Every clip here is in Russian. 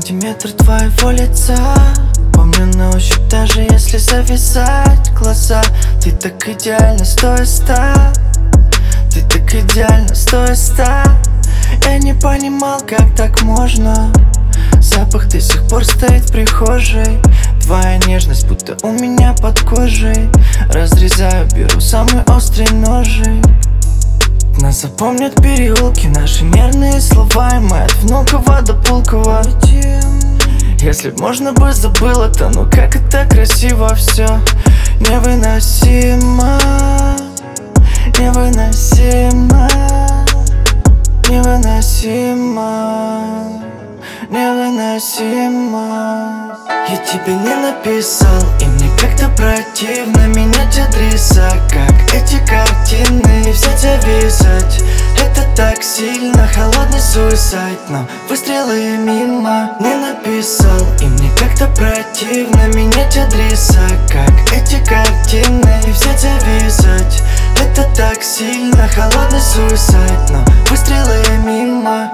сантиметр твоего лица. Помню на ощупь, даже если завязать глаза. Ты так идеально, стоя ста. Ты так идеально, стоя ста. Я не понимал, как так можно. Запах до сих пор стоит в прихожей. Твоя нежность будто у меня под кожей. Разрезаю, беру самый острый ножик. Нас запомнят переулки, наши нервные слова. И мы от Внуково до Пулково. Если б можно бы забыл это, ну как это красиво все. Невыносимо, невыносимо, невыносимо, невыносимо. Я тебе не написал, и мне как-то противно менять адреса, как эти картины, и взять зависать. Это так сильно, холодный суицид, но выстрелы мимо. Не написал, и мне как-то противно менять адреса, как эти картины, и взять зависать. Это так сильно, холодный суицид, но выстрелы мимо.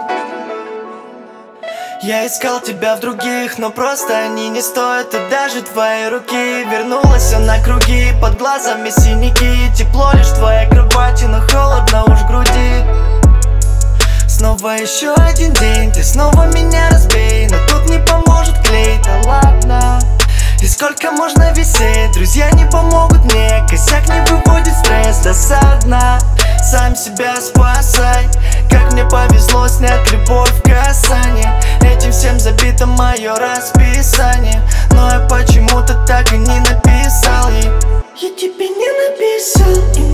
Я искал тебя в других, но просто они не стоят и даже твоей руки. Вернулась она круги, под глазами синяки. Тепло лишь в твоей кровати, но холодно уж в груди. Снова еще один день, ты снова меня разбей. Но тут не поможет клей, да ладно. И сколько можно висеть, друзья не помогут мне. Косяк не выводит стресс, досадно. Сам себя спасай. Как мне повезло снять любовь в касании. Этим всем забито мое расписание. Но я почему-то так и не написал ей. Я тебе не написал.